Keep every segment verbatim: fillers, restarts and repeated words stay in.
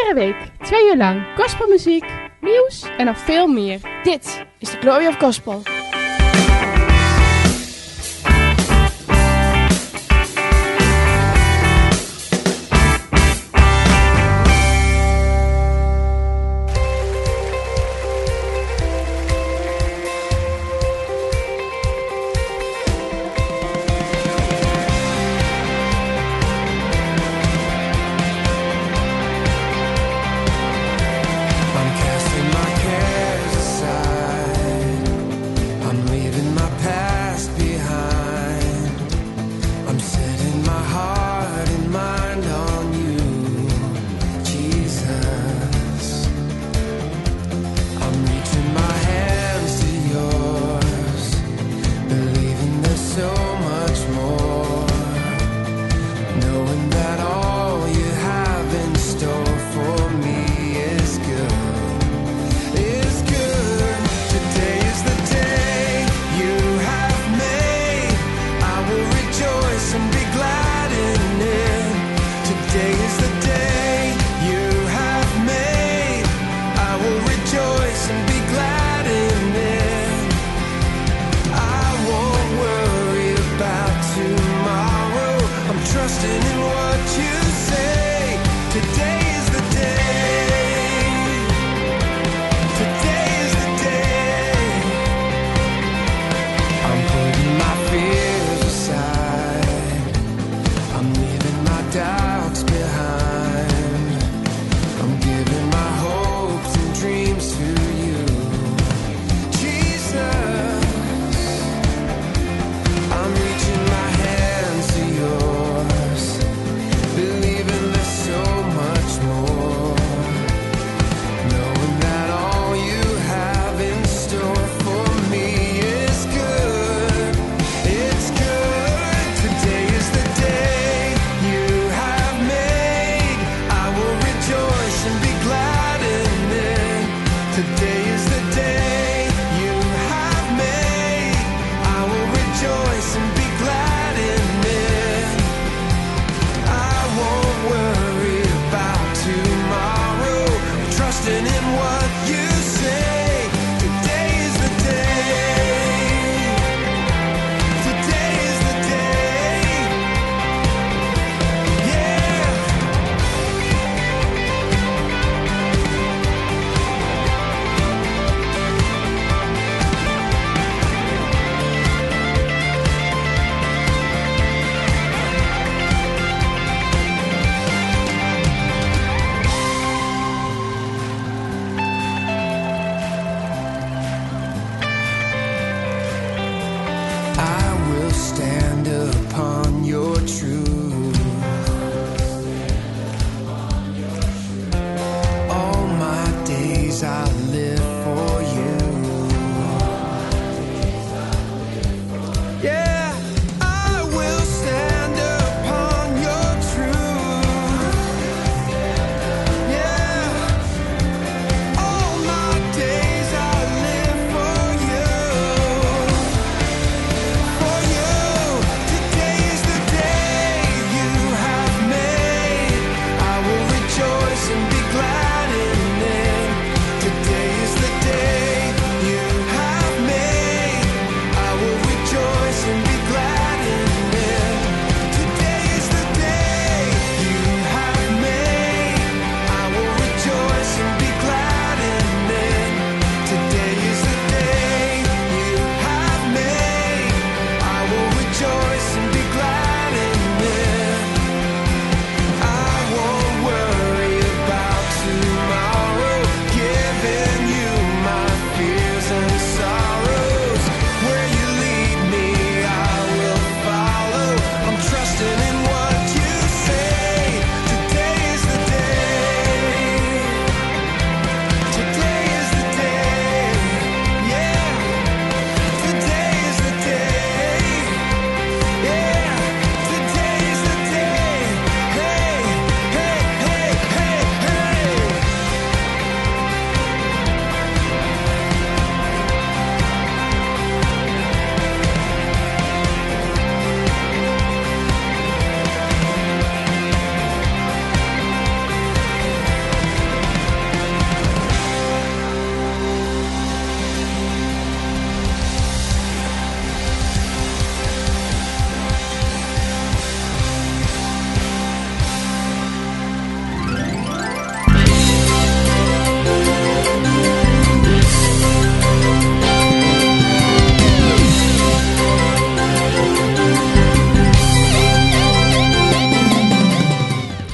Iedere week, twee uur lang, gospelmuziek, nieuws en nog veel meer. Dit is de Glory of Gospel.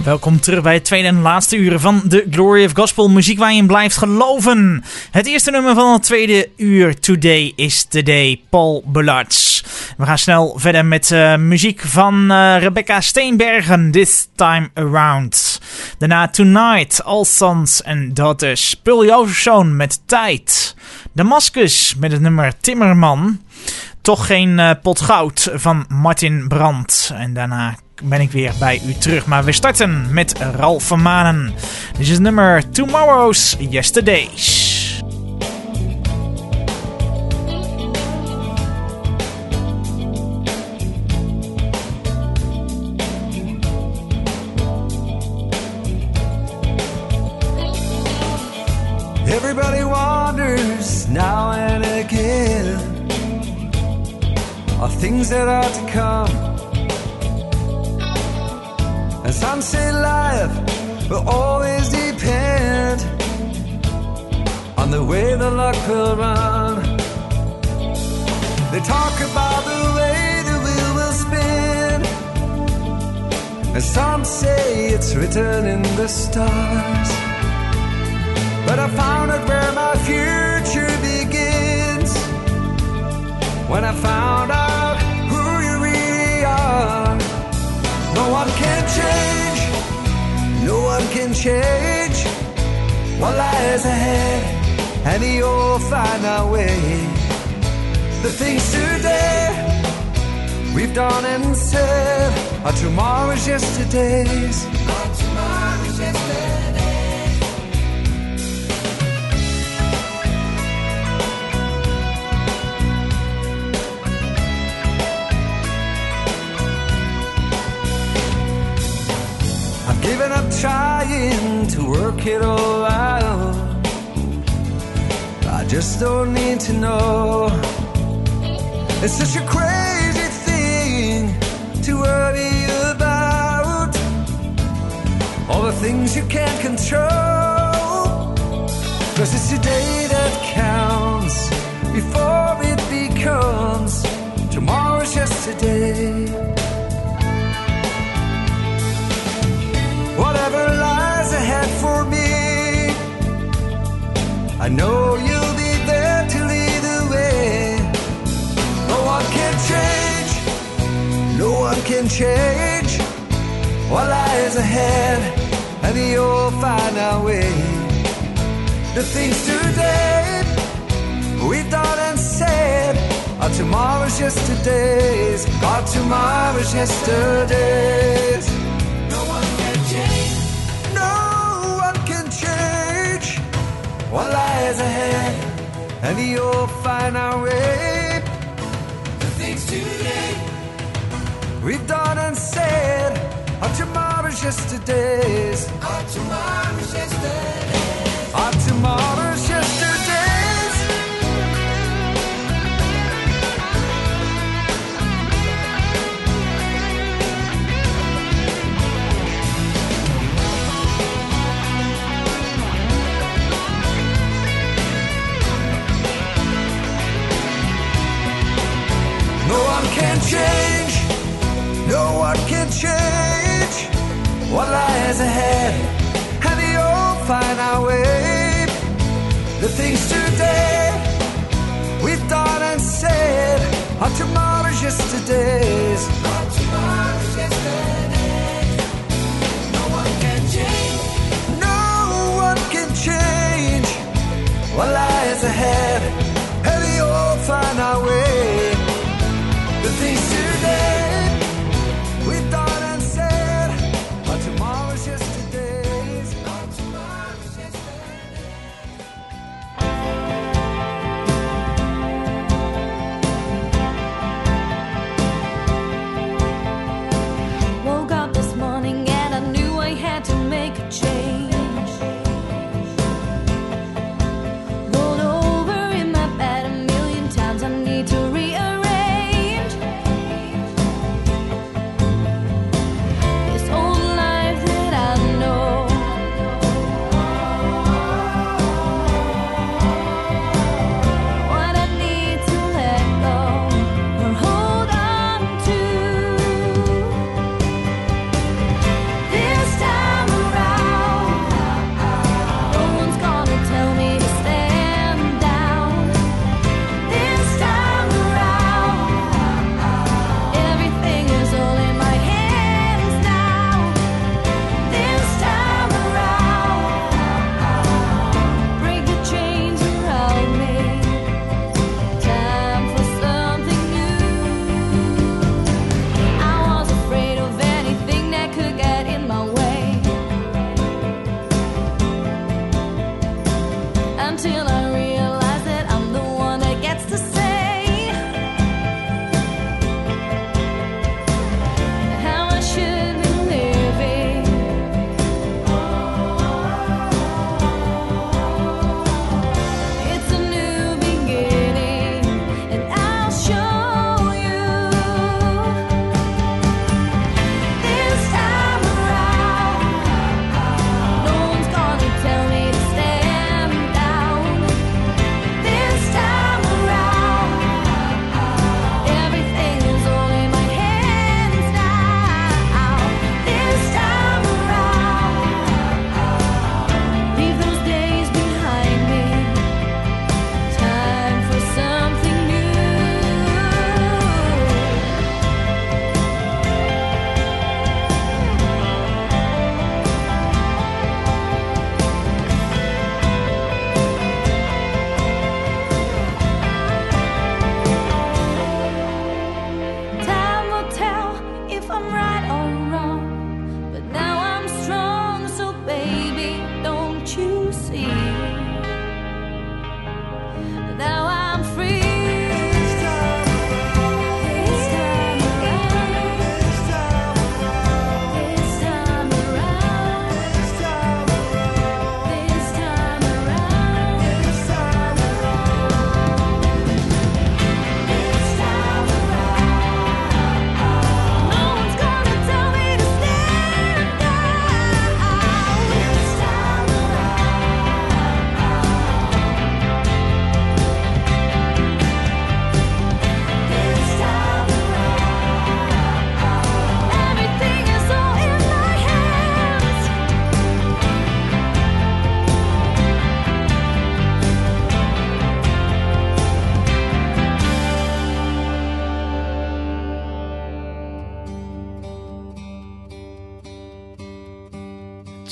Welkom terug bij het tweede en laatste uur van The Glory of Gospel. Muziek waar je in blijft geloven. Het eerste nummer van het tweede uur, Today is the Day, Paul Bullards. We gaan snel verder met uh, muziek van uh, Rebecca Steenbergen, This Time Around. Daarna Tonight, All Sons and Daughters. Pul Jozefzoon met Tijd. Damascus met het nummer Timmerman. Toch geen uh, pot goud van Martin Brandt. En daarna ben ik weer bij u terug. Maar we starten met Ralf van Manen. Dit is het nummer Tomorrow's Yesterdays. Everybody wonders now and again of things that are to come. And some say life will always depend on the way the luck will run. They talk about the way the wheel will spin, and some say it's written in the stars. But I found out where my future begins when I found out who you really are. No one can change, no one can change what lies ahead, and you'll find our way. The things today we've done and said are tomorrow's yesterdays. Are tomorrow's yesterdays. Given up trying to work it all out. I just don't need to know. It's such a crazy thing to worry about, all the things you can't control. 'Cause it's today that counts before it becomes tomorrow's yesterday. Whatever lies ahead for me, I know you'll be there to lead the way. No one can change, no one can change what lies ahead, and you'll find our way. The things today we've done and said are tomorrow's yesterdays, are tomorrow's yesterdays. What lies ahead, and you'll find our way. The things today we've done and said are tomorrow's yesterdays. Are tomorrow's yesterdays. Are tomorrow's yesterdays. No one can change, no one can change what lies ahead, and you'll find our way. The things today we've done and said are tomorrow's yesterdays. Are tomorrow's yesterdays. No one can change, no one can change what lies ahead, and you'll find our way. The things today we've done and said are tomorrow's yesterdays. Are tomorrow's yesterdays.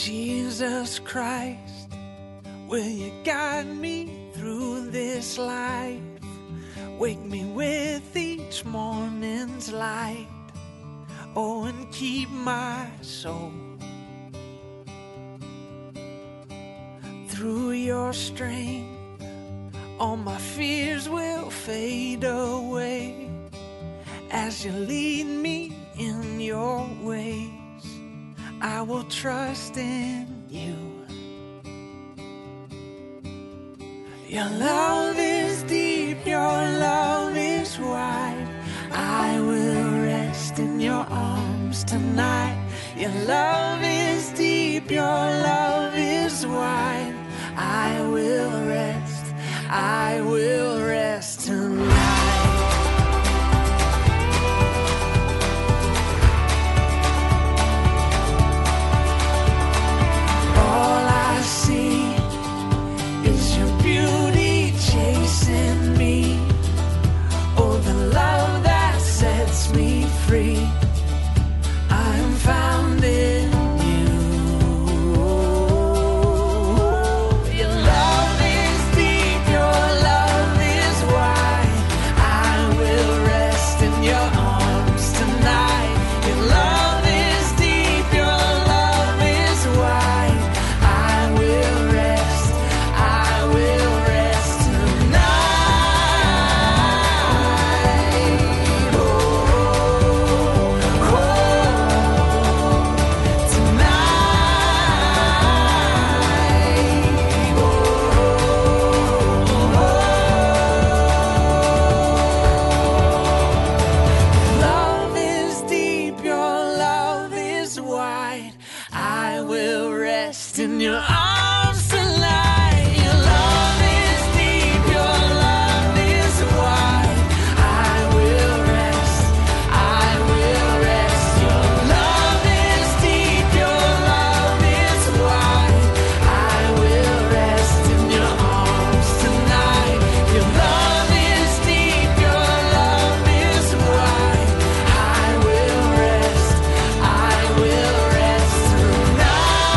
Jesus Christ, will you guide me through this life? Wake me with each morning's light. Oh, and keep my soul. Through your strength, all my fears will fade away. As you lead me in your ways, I will trust in you. Your love is deep, your love is wide. I will rest in your arms tonight. Your love is deep, your love is wide. I will rest, I will rest tonight. All I see is your beauty chasing me. Oh, the love that sets me free. I am found in you. Your love is deep, your love is wide. I will rest in your arms tonight. Your love is deep, your love is wide. I will rest, I will rest tonight. Oh, oh, tonight. Oh, love is deep, your love is wide. I will rest in your arms tonight. Your love is deep, your love is wide. I will rest, I will rest. Your love is deep, your love is wide. I will rest in your arms tonight. Your love is deep, your love is wide. I will rest, I will rest tonight.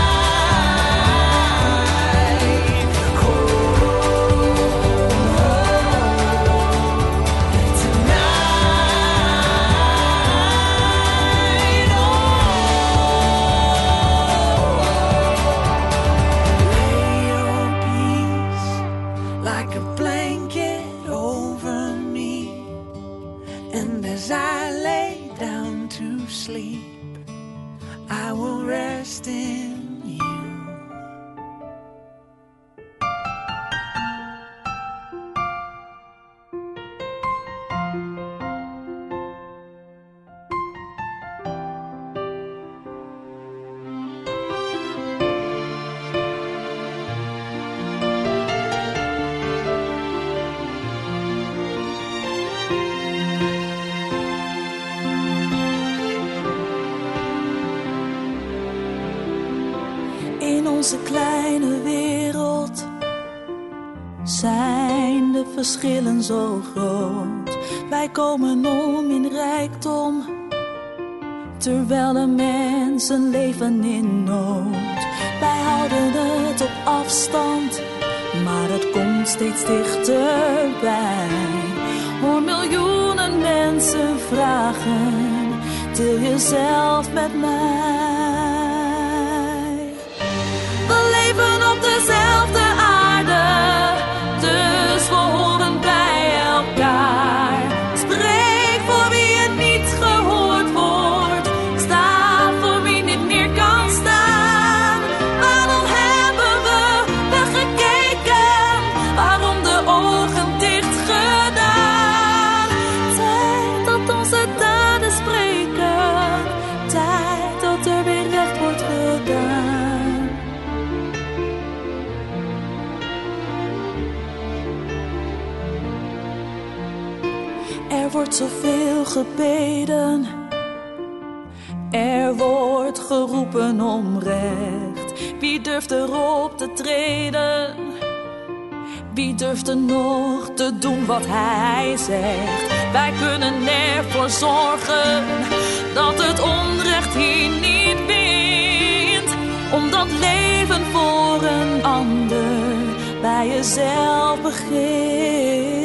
Lay your peace like a blanket over me, and as I lay down to sleep, I will rest in you. In onze kleine wereld zijn de verschillen zo groot. Wij komen om in rijkdom, terwijl de mensen leven in nood. Wij houden het op afstand, maar het komt steeds dichterbij. Hoor miljoenen mensen vragen, deel jezelf met mij. We leven op dezelfde aarde, dus we horen bij elkaar. Spreek voor wie het niet gehoord wordt, sta voor wie niet meer kan staan. Waarom hebben we weggekeken, waarom de ogen dicht gedaan? Tijd dat onze daden spreken, tijd dat er weer recht wordt gedaan. Er wordt zoveel gebeden, er wordt geroepen om recht. Wie durft erop te treden? Wie durft er nog te doen wat hij zegt? Wij kunnen ervoor zorgen dat het onrecht hier niet wint, omdat voor een ander bij jezelf begint.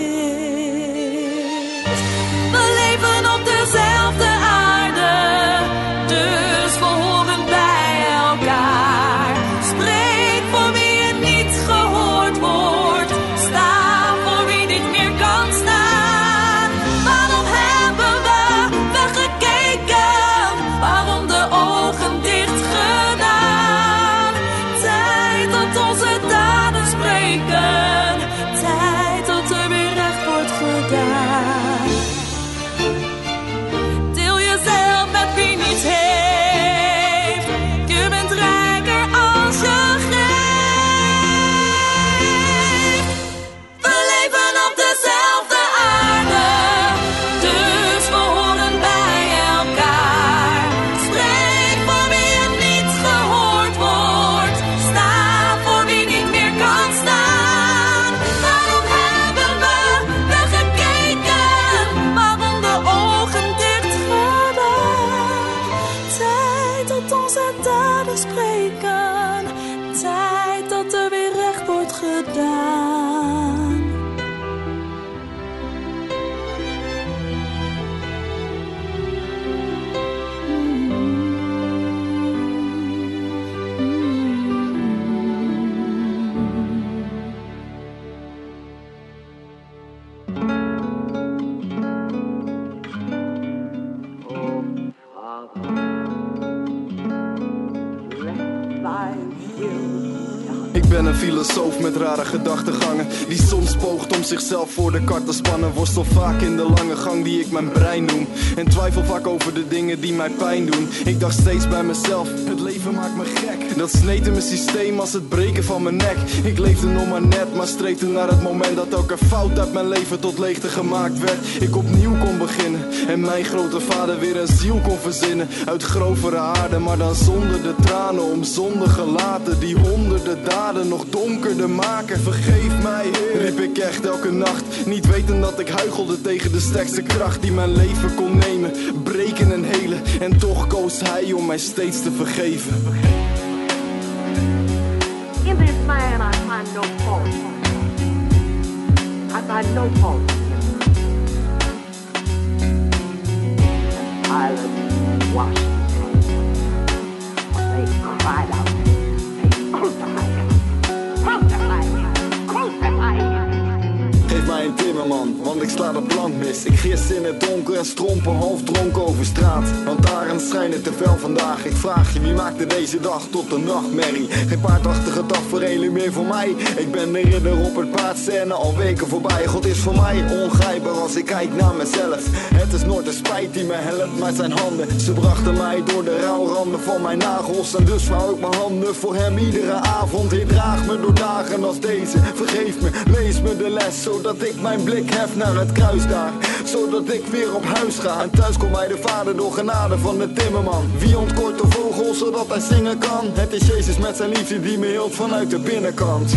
We leven op dezelfde aarde, dus we horen bij elkaar. Spreek voor wie je niet gehoord wordt, sta voor wie niet meer kan staan. Waarom hebben we weggekeken? Waarom de ogen dicht gedaan? Tijd dat onze daden spreken, tijd dat er weer recht wordt gedaan. Deel jezelf met wie niet heeft, je bent rijker als je geeft. We leven op dezelfde aarde, dus we horen bij elkaar. Spreek voor wie je niet gehoord wordt, sta voor wie niet meer kan staan. Waarom hebben we weggekeken? Waarom de ogen dicht gedaan? Tijd dat onze daden spreken, tijd dat er weer recht wordt gedaan. Ik ben een filosoof met rare gedachtegangen, die soms poogt om zichzelf voor de kar te spannen. Worstel vaak in de lange gang die ik mijn brein noem, en twijfel vaak over de dingen die mij pijn doen. Ik dacht steeds bij mezelf, het leven maakt me gek. Dat sneed in mijn systeem als het breken van mijn nek. Ik leefde nog maar net, maar streefde naar het moment dat elke fout uit mijn leven tot leegte gemaakt werd. Ik opnieuw kon beginnen en mijn grote vader weer een ziel kon verzinnen. Uit grovere aarde, maar dan zonder de tranen om zondige laten die honderden daden nog donkerder maken. Vergeef mij, Heer, riep ik echt elke nacht, niet weten dat ik huichelde tegen de sterkste kracht die mijn leven kon nemen, breken en helen. En toch koos hij om mij steeds te vergeven. In this man I find no fault. I find no fault. And Pilate washed his hands. They cried out, they crucified him, crucified him, crucified him. Geef mij een timmerman, want ik sla de plank mis. Ik gis in het donker en strompen half dronken over straat. Want daarin schijnt te fel vandaag. Ik vraag je, wie maakte deze dag tot een nachtmerrie? Geen paardachtige tafereelen meer voor mij. Ik ben de ridder op het paard, scène al weken voorbij. God is voor mij ongrijpbaar als ik kijk naar mezelf. Het is nooit de spijt die me helpt, maar zijn handen. Ze brachten mij door de rouwranden van mijn nagels. En dus vouw ik mijn handen voor hem iedere avond. Hij draagt me door dagen als deze. Vergeef me, lees me de les, zodat ik mijn blik hef naar het kruis daar. Zodat ik weer op huis ga. En thuis komt mij de vader door genade van de timmerman. Wie ontkort de vogel zodat hij zingen kan? Het is Jezus met zijn liefde die me hield vanuit de binnenkant.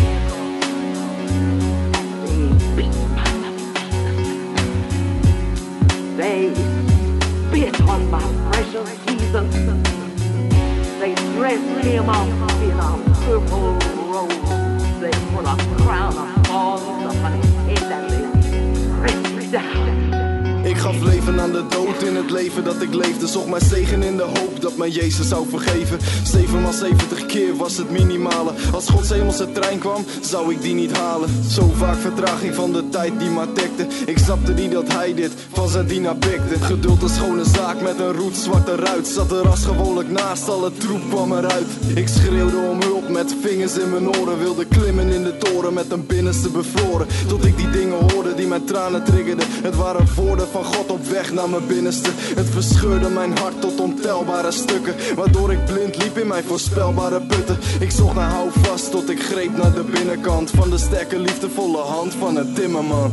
They spit on my precious Jesus. They dressed him up in a purple robe. They put a crown of thorns upon his head and they pressed me down. Ik gaf leven aan de dood in het leven dat ik leefde. Zocht mijn zegen in de hoop dat mijn Jezus zou vergeven. Zevenmaal zeventig keer was het minimale. Als Gods hemelse trein kwam, zou ik die niet halen. Zo vaak vertraging van de tijd die maar tikte. Ik snapte niet dat hij dit van zijn dienaar pikte. Geduld een schone zaak met een roetzwarte ruit. Zat er als gewoonlijk naast, alle troep kwam eruit. Ik schreeuwde om hulp met vingers in mijn oren. Wilde klimmen in de toren met een binnenste bevroren. Tot ik die dingen hoorde die mijn tranen triggerden. Het waren woorden van God op weg naar mijn binnenste. Het verscheurde mijn hart tot ontelbare stukken, waardoor ik blind liep in mijn voorspelbare putten. Ik zocht naar houvast tot ik greep naar de binnenkant van de sterke liefdevolle hand van een timmerman.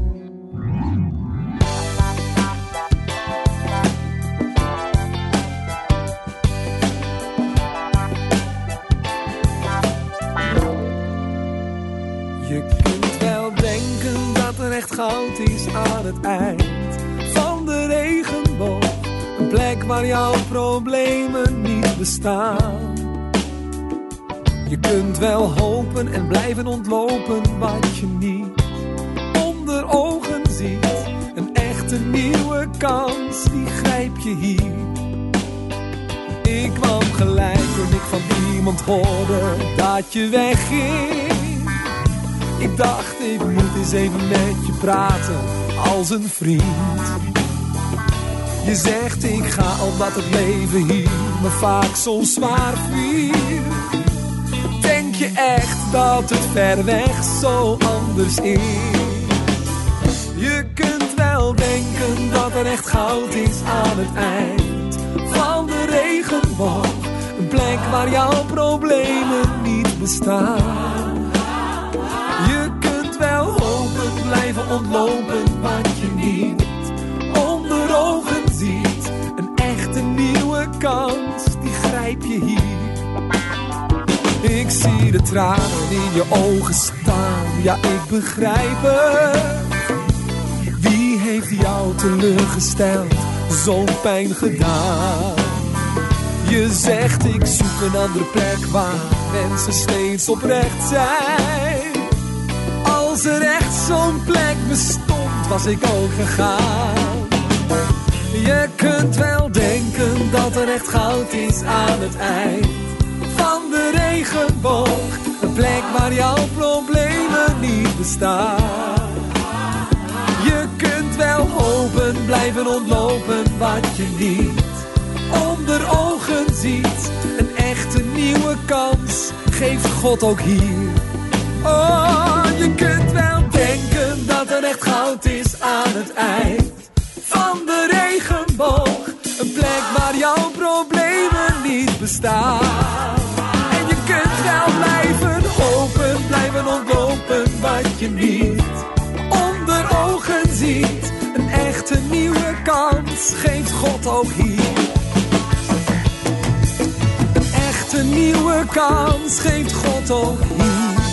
Je kunt wel denken dat er echt goud is aan het eind van de regenboog. Een plek waar jouw problemen niet bestaan. Je kunt wel hopen en blijven ontlopen wat je niet onder ogen ziet. Een echte nieuwe kans, die grijp je hier. Ik kwam gelijk toen ik van iemand hoorde dat je wegging. Ik dacht ik moet eens even met je praten als een vriend. Je zegt ik ga omdat het leven hier me vaak zo zwaar viel. Denk je echt dat het ver weg zo anders is? Je kunt wel denken dat er echt goud is aan het eind van de regenboog. Een plek waar jouw problemen niet bestaan. Je kunt wel hopen, blijven ontlopen wat je niet onder ogen ziet. Een echte nieuwe kans, die grijp je hier. Ik zie de tranen in je ogen staan, ja ik begrijp het. Wie heeft jou teleurgesteld, zo'n pijn gedaan? Je zegt ik zoek een andere plek waar mensen steeds oprecht zijn. Als er echt zo'n plek bestond, was ik ook gegaan. Je kunt wel denken dat er echt goud is aan het eind van de regenboog. Een plek waar jouw problemen niet bestaan. Je kunt wel hopen, blijven ontlopen wat je niet onder ogen ziet. Een echte nieuwe kans geeft God ook hier. Oh, je kunt wel denken dat er echt goud is aan het eind van de regenboog. Een plek waar jouw problemen niet bestaan. En je kunt wel blijven hopen, blijven ontlopen wat je niet onder ogen ziet. Een echte nieuwe kans geeft God ook hier. Een echte nieuwe kans geeft God ook hier.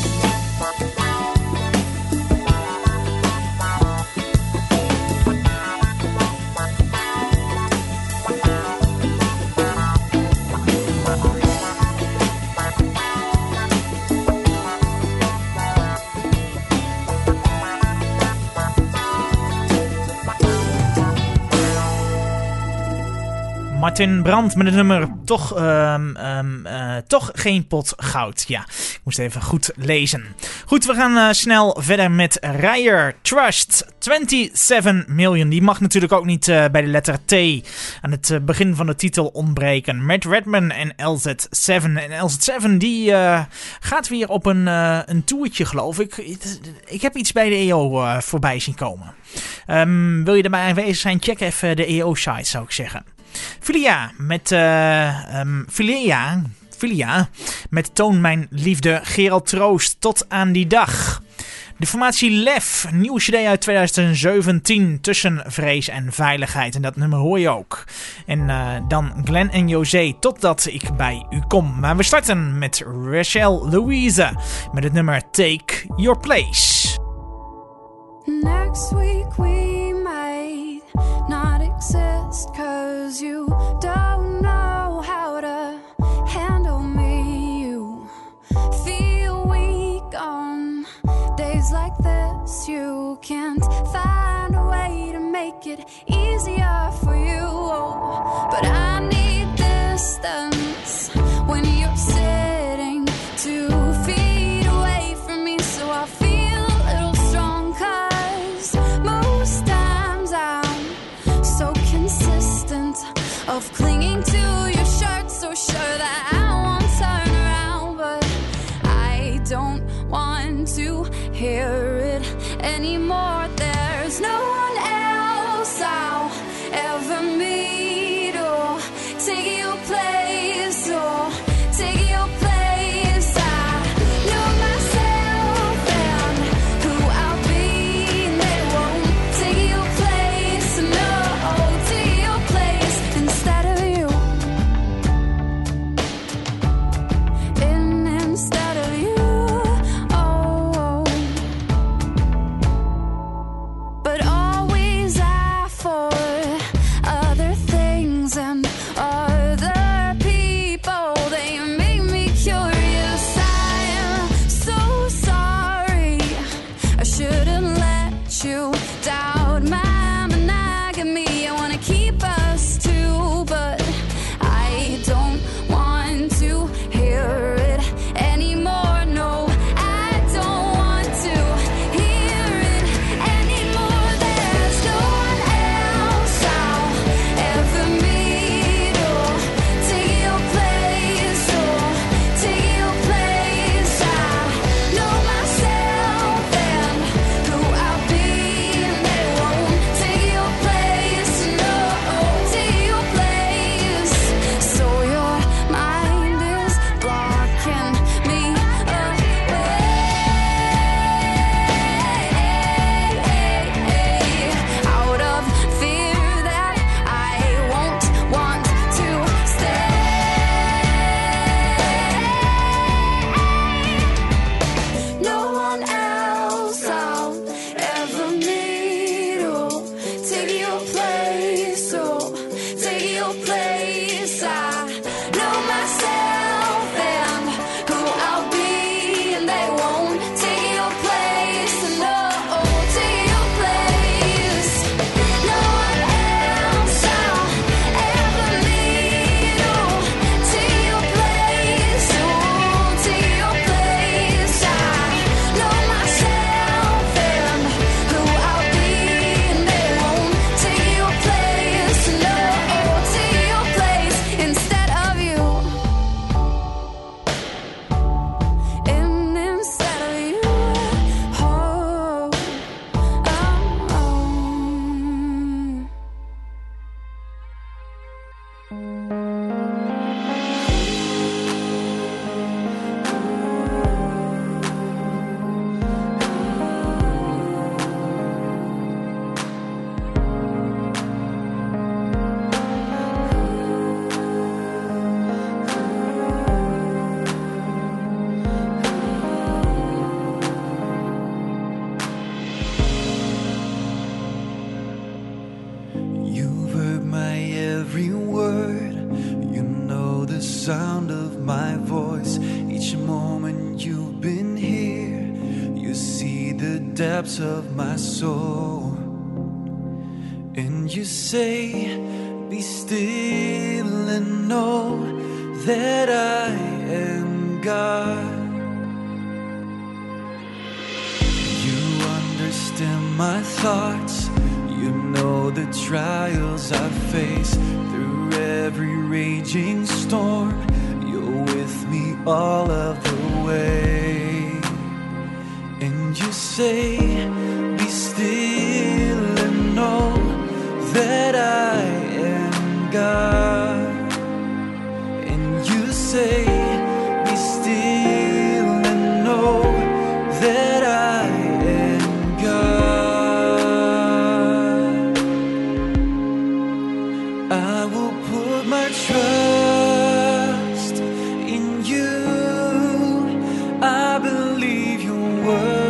Martin Brandt met het nummer toch, um, um, uh, toch geen pot goud. Ja, ik moest even goed lezen. Goed, we gaan uh, snel verder met Ryer Trust. zevenentwintig miljoen. Die mag natuurlijk ook niet uh, bij de letter T aan het uh, begin van de titel ontbreken. Matt Redman en L Z zeven. En L Z zeven die uh, gaat weer op een, uh, een toertje, geloof ik. Ik heb iets bij de E O uh, voorbij zien komen. Um, wil je erbij aanwezig zijn? Check even de E O-site, zou ik zeggen. Filia met uh, um, Filia, Filia met Toon mijn liefde, Gerald Troost, tot aan die dag. De formatie Lef, een nieuwe cd uit twintig zeventien, Tussen vrees en veiligheid. En dat nummer hoor je ook. En uh, dan Glenn en José, totdat ik bij u kom. Maar we starten met Rachel Louise met het nummer Take Your Place. Next week we might not exist, 'cause you don't know how to handle me. You feel weak on days like this. You can't find a way to make it easier for you. Oh, but I need distance when you're sitting two feet away from me, so I feel a little strong, 'cause most times I'm so consistent of clinging to your shirt, so sure that I won't turn around, but I don't want to hear it anymore. There's no one else I'll ever meet or take your place or take your place. I know myself and who I'll be, and they won't take your place. No, take your place instead of you. In instead of you. Oh, but always I for other things and other sound of my voice. Each moment you've been here, you see the depths of my soul. And you say, be still and know that I am God. You understand my thoughts. You know the trials I face. Through every raging storm, you're with me all of the way. And you say, be still and know that I am God. And you say, be still and know that I am God. I will put my trust in you. I believe your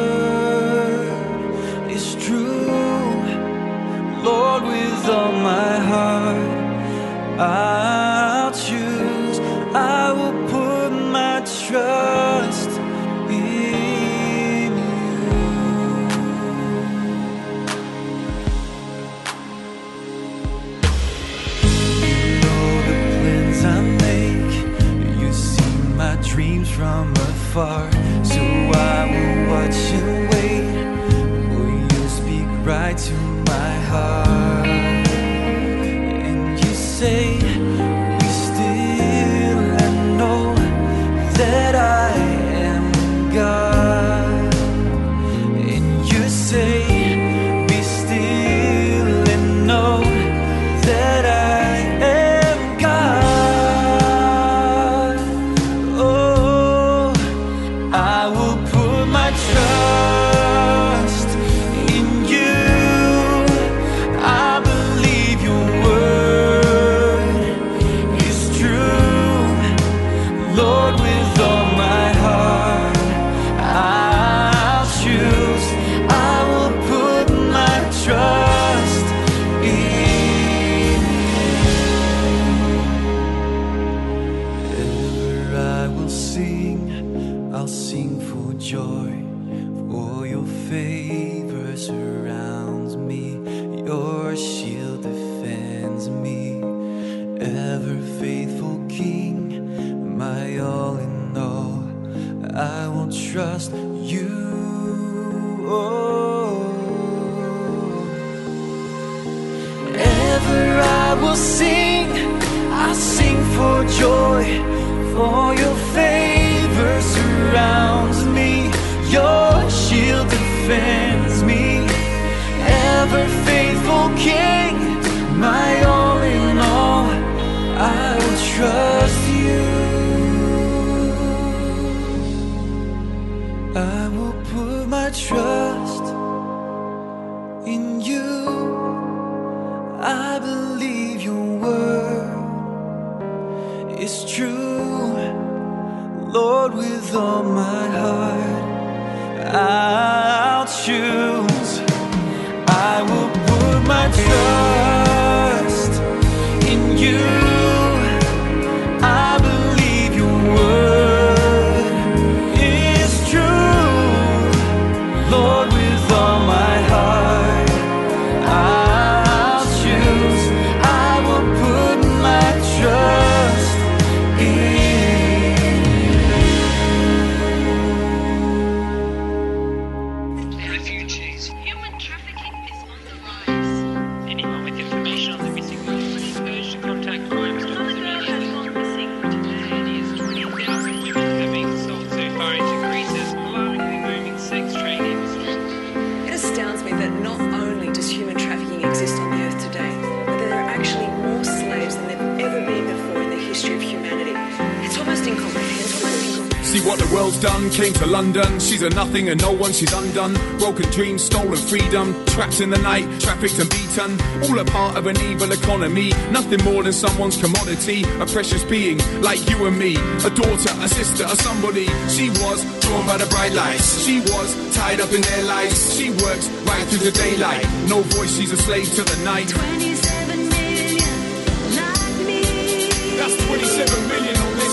word is true. Lord, with all my heart, I'll choose. I will put my trust in you. You know the plans I make. You see my dreams from afar. So I will watch and wait for you to speak right to my heart. And you say, be still and know that I am God. And you say, be still and know that I am God. Oh, I will put my trust in you. I believe your word is true. Lord, with all my heart, I'll choose. I will put my trust in you. Ever I will sing, I'll sing for joy. For your favor surrounds me, your shield defends me. Ever faithful King, my all in all, I will trust you. Oh. Ever I will sing, I'll sing for joy. For your favor surrounds me, your shield defends me. Ever faithful King, my all in all, I will trust you. I will put my trust in you. I believe your word is true. Lord, with all my heart, I'll choose. I will put my trust in you. I believe your word is true. Lord, with all my heart, I'll choose. I will put my trust in refugees. Human trafficking is on the rise. Anyone with information on the missing women is urged to contact Crime Stoppers immediately. Has gone missing for today. At least twenty thousand women have been sold so far into Greece as alarmingly booming sex trade industry. It astounds me that not only does human trafficking exist on the earth today, but there are actually more slaves than there have ever been before in the history of humanity. It's almost incomprehensible. See what the world's done, came to London. She's a nothing and no one, she's undone. Broken dreams, stolen freedom. Trapped in the night, trafficked and beaten. All a part of an evil economy. Nothing more than someone's commodity. A precious being like you and me. A daughter, a sister, a somebody. She was drawn by the bright lights. She was tied up in their lives. She works right through the daylight. No voice, she's a slave to the night. twenty-seven million like me. That's twenty-seven million on this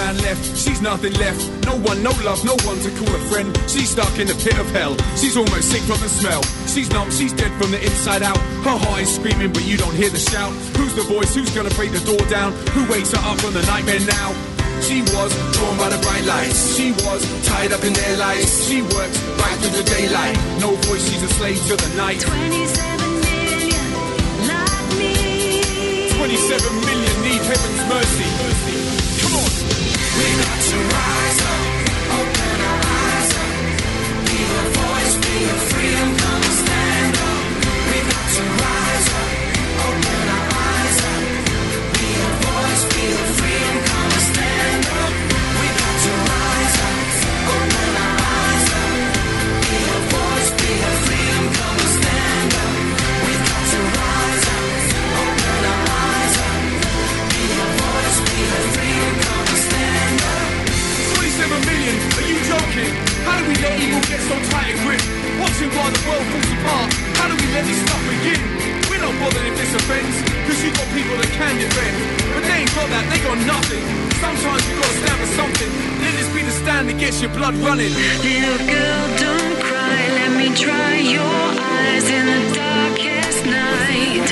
man left, she's nothing left. No one, no love, no one to call a friend. She's stuck in the pit of hell. She's almost sick from the smell. She's numb, she's dead from the inside out. Her heart is screaming, but you don't hear the shout. Who's the voice? Who's gonna break the door down? Who wakes her up from the nightmare now? She was drawn by the bright lights. She was tied up in their lives. She works right through the daylight. No voice, she's a slave to the night. twenty-seven million like me. twenty-seven million need heaven's mercy. Come on. We got to rise up, open our eyes up. Be a voice, be a freedom, come and stand up. We got to rise up, open our eyes up. Be a voice, be a freedom, come and stand up. We got to rise up, open our eyes up. Be a voice, be a freedom, come and stand up. We got to rise up, open our eyes up. Be a voice, be a freedom, come and stand up. twenty-seven million, are you joking? How do we let evil get so tight a grip? Watching while the world falls apart. How do we let this stuff begin? We're not bothered if this offends, cause you got people that can defend. But they ain't got that, they got nothing. Sometimes you gotta stand for something. Let this be the stand that gets your blood running. Little girl, don't cry. Let me dry your eyes in the darkest night.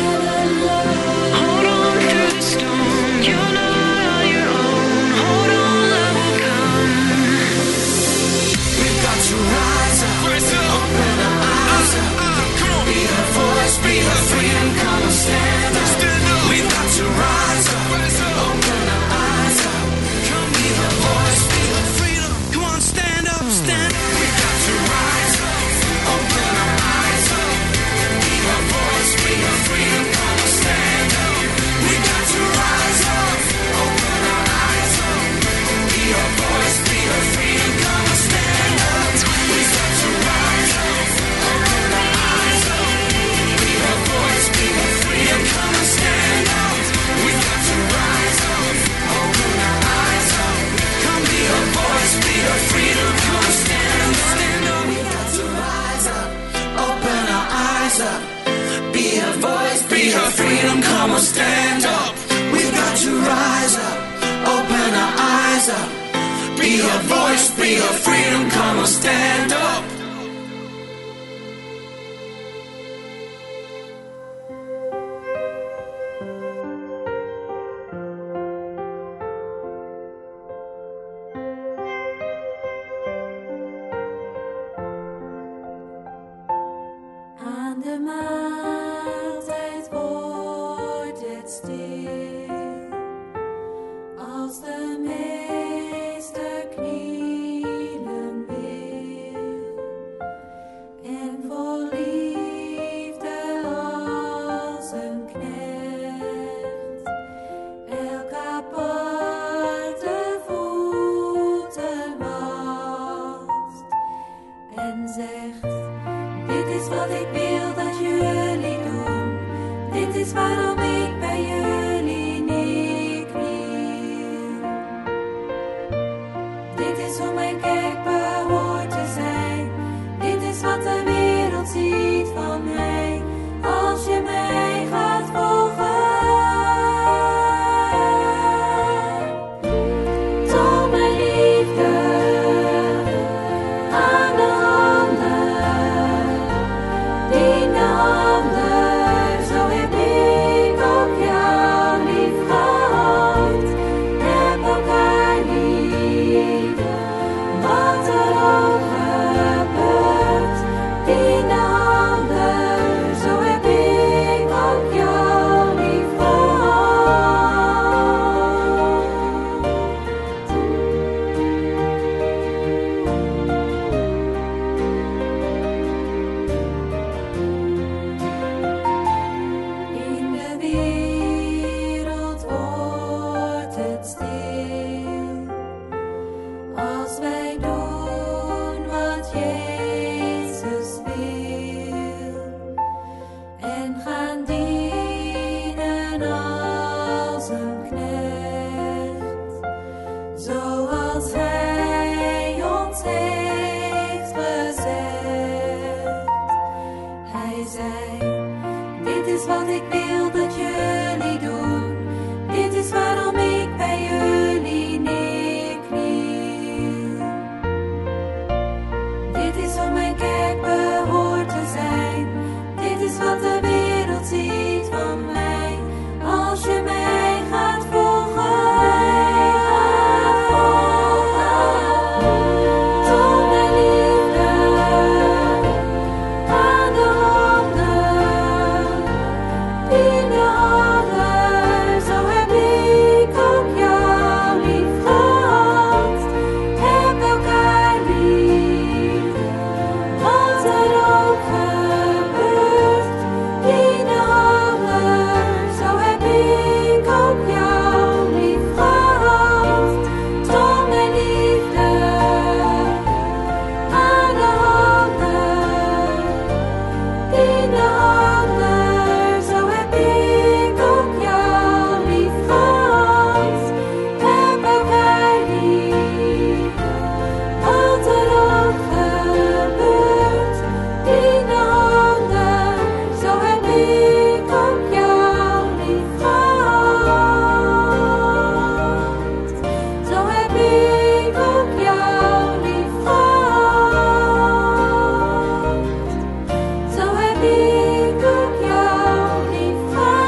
Hold on through the storm. You're not on your own. Hold on, love will come. We've got to rise up, open our eyes up. Be a voice, be a freedom, come and stand up. We've got to rise up, open our eyes up. Come be a voice, be a freedom, come on, stand up, stand up. We've got to rise up, open our eyes up. Be a voice, be a freedom, come and stand up. We've got to rise up, open our eyes up. Be a voice, be a freedom, come and stand up. We've got to rise up, open our eyes up. Be a voice, be a freedom, come and stand up. We've got to rise up, open our eyes up. Come be a voice, be a freedom, come and stand up. Stand up. We've got to rise up, open our eyes up. Be a voice, be a freedom, come and stand up. We've got to rise up, open our eyes up. Be a voice, be a freedom, come and stand up. Aan de maaltijd wordt het stil, als de meester knielen wil, en vol liefde als een knecht, elk aparte voeten wast, en zegt: dit is wat ik wil dat jullie doen. Dit is waarom ik bij jullie neerkniel. Dit is hoe mijn kerk behoort te zijn. Dit is wat de wereld ziet van mij. Als je mij gaat volgen. Toon mijn liefde aan de handen. In de handen, zo heb ik gebeurt, Tine Haller, zo heb ik ook jou lief gehad. Trom en liefde aan de handen, Tine Haller, zo heb ik ook jou lief gehad. Heb elkaar lief, wat er ook gebeurt, Tine Haller, zo heb ik ook jou lief gehad. Zo heb ik ook jou lief gehad. Zo heb ik ook jou lief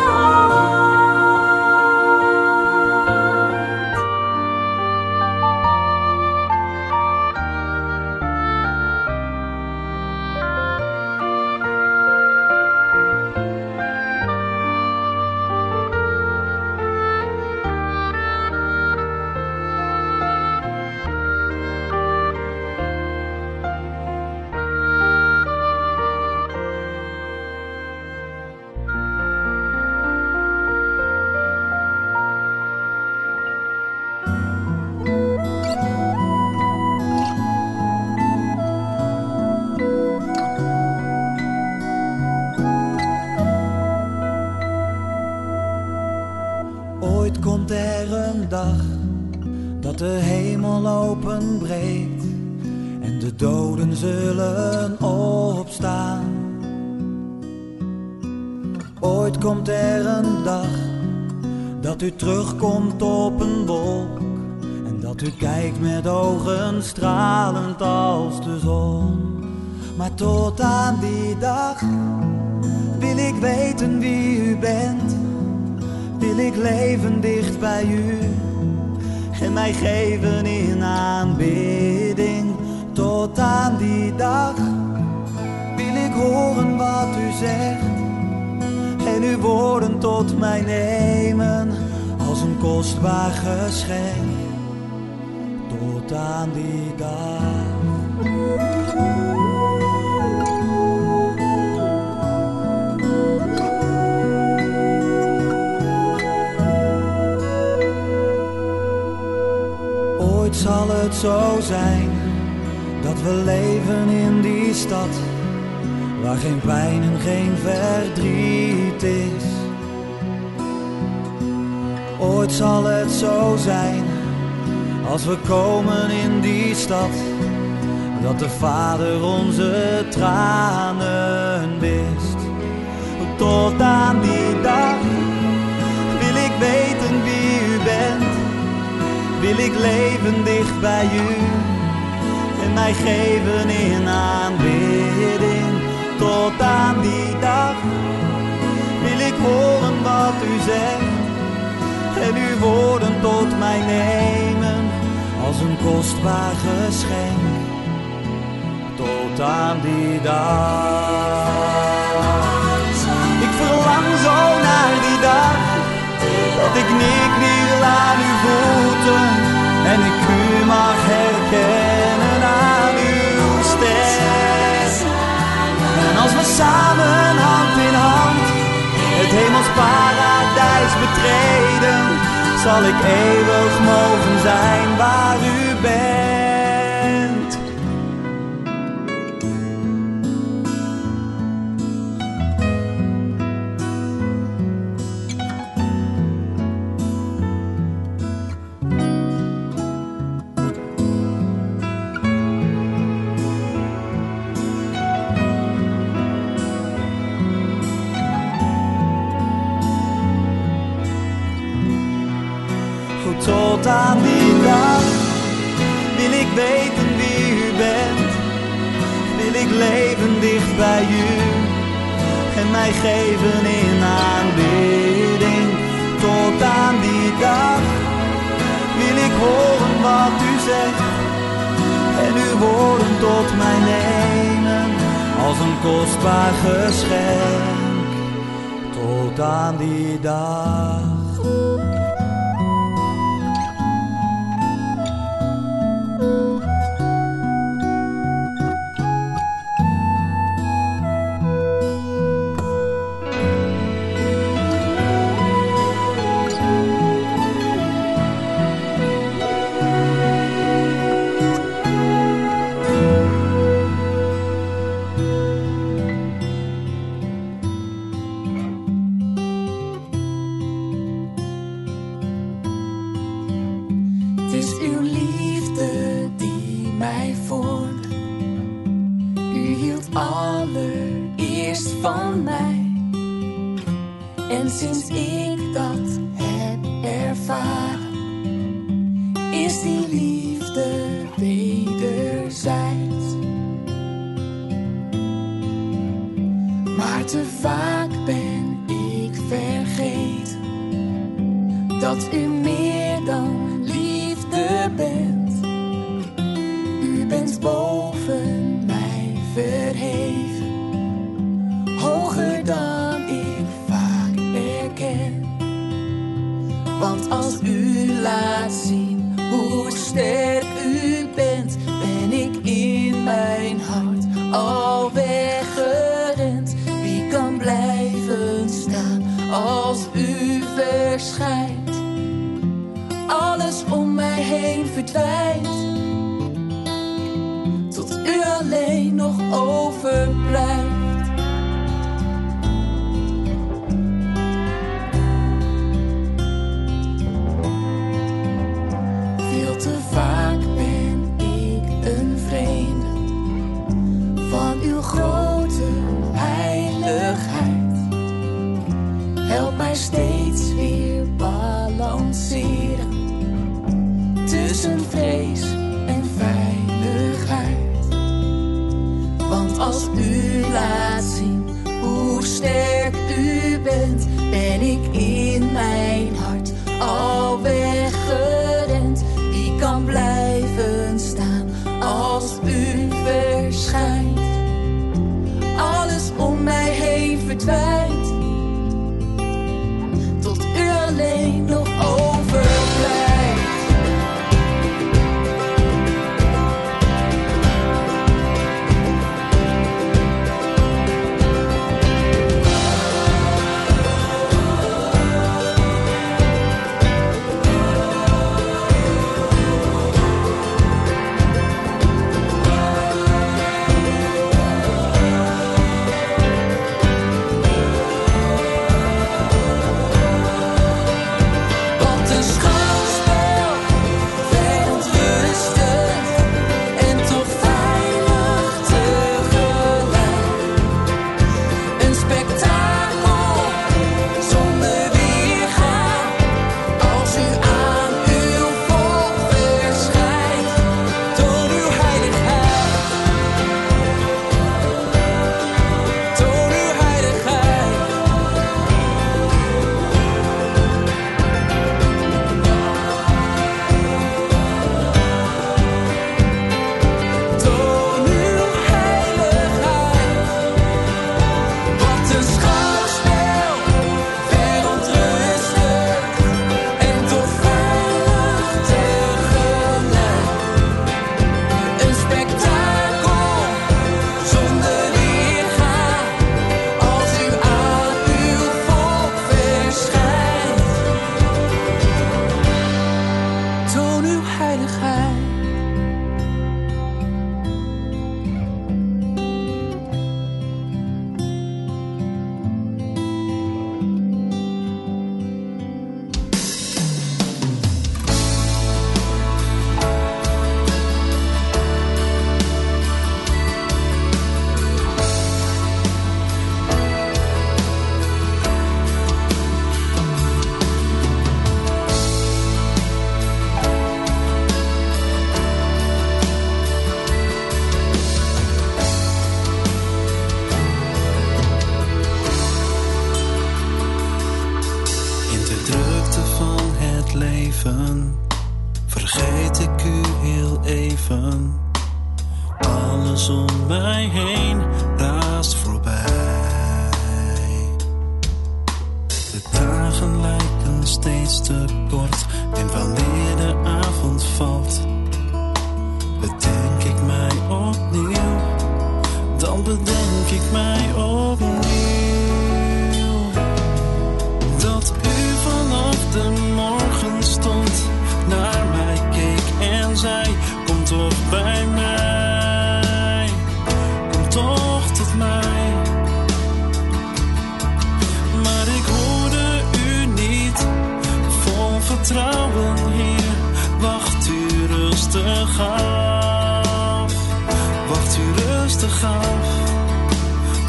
Ooit komt er een dag dat de hemel openbreekt en de doden zullen opstaan. Ooit komt er een dag dat u terugkomt op een wolk en dat u kijkt met ogen stralend als de zon. Maar tot aan die dag wil ik weten wie u bent. Wil ik leven dicht bij u en mij geven in aanbidding. Tot aan die dag wil ik horen wat u zegt en uw woorden tot mij nemen als een kostbaar geschenk. Tot aan die dag. Ooit zal het zo zijn dat we leven in die stad waar geen pijn en geen verdriet is. Ooit zal het zo zijn als we komen in die stad dat de Vader onze tranen wist. Tot aan die dag wil ik weten wie u bent. Wil ik leven dicht bij u en mij geven in aanbidding. Tot aan die dag wil ik horen wat u zegt en uw woorden tot mij nemen als een kostbaar geschenk. Tot aan die dag. Ik verlang zo naar die dag dat ik neerkniel aan uw voeten en ik u mag herkennen aan uw stem. En als we samen hand in hand het hemels paradijs betreden, zal ik eeuwig mogen zijn waar u bent. Tot aan die dag wil ik weten wie u bent. Wil ik leven dicht bij u en mij geven in aanbidding. Tot aan die dag wil ik horen wat u zegt en uw woorden tot mij nemen als een kostbaar geschenk. Tot aan die dag. allereerst van mij. En sinds ik dat heb ervaren, is die liefde wederzijds. Maar te vaak ben ik vergeten dat u meer dan liefde bent. U bent boven mij verheven, hoger dan ik vaak erken. Want als u laat zien hoe sterk u bent, ben ik in mijn hart al weggerend. Wie kan blijven staan als u verschijnt? Alles om mij heen verdwijnt, tot u alleen nog overblijft. Veel te vaak ben ik een vreemde van uw grote heiligheid. Help mij steeds weer balanceren tussen vrees en veiligheid. Want als u laat zien hoe sterk u bent, ben ik in mijn hart al weggerend. Wie kan blijven staan als u verschijnt? Alles om mij heen verdwijnt, tot u alleen nog overblijft.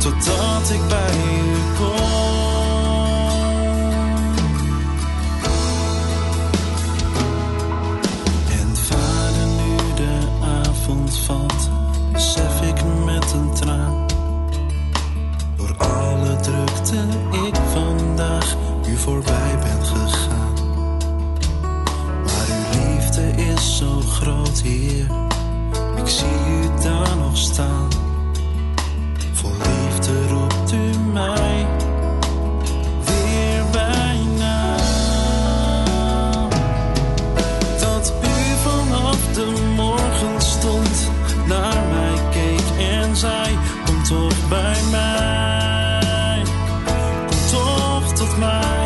totdat ik bij u kom. En vader, nu de avond valt, besef ik met een traan, door alle drukte ik vandaag u voorbij ben gegaan. Maar uw liefde is zo groot, Heer, ik zie u daar nog staan. Vol liefde roept u mij weer bijna. Dat u vanaf de morgen stond, naar mij keek en zei, kom toch bij mij, kom toch tot mij.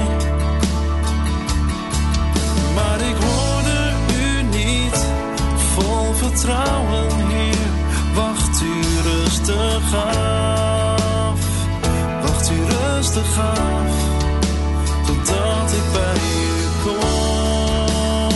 Maar ik hoorde u niet, vol vertrouwen, Heer, wacht u rustig af, wacht u rustig af, totdat ik bij u kom.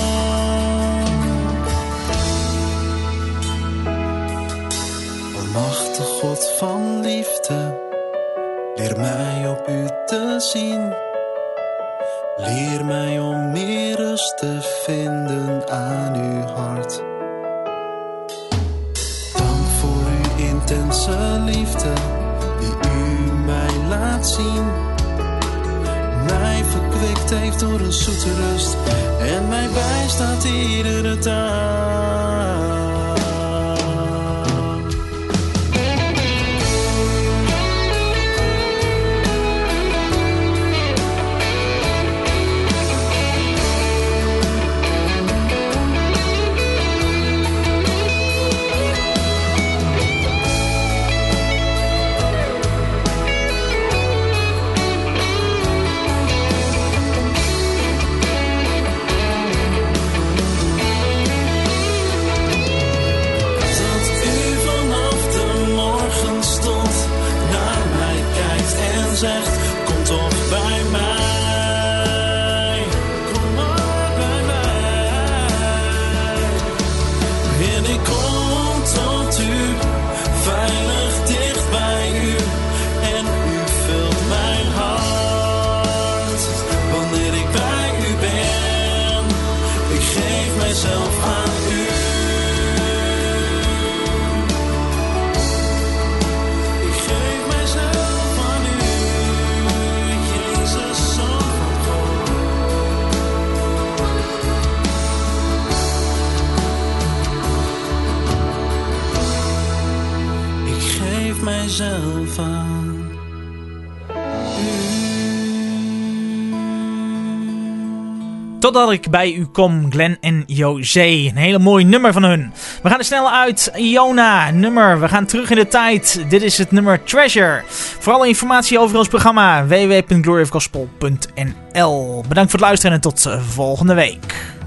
Almachtige God van liefde, leer mij op u te zien. Leer mij om meer rust te vinden aan uw hart. Dank voor uw intense liefde die u mij laat zien. Mij verkwikt heeft door een zoete rust en mij bijstaat iedere dag. Zegt, kom toch bij mij, kom maar bij mij. En ik kom tot u, veilig dicht bij u. En u vult mijn hart, wanneer ik bij u ben. Ik geef mijzelf aan u. Mijzelf aan Totdat ik bij u kom, Glenn en José. Een hele mooi nummer van hun. We gaan er snel uit. Iona, nummer. We gaan terug in de tijd. Dit is het nummer Treasure. Voor alle informatie over ons programma w w w punt glory of gospel punt n l. Bedankt voor het luisteren en tot volgende week.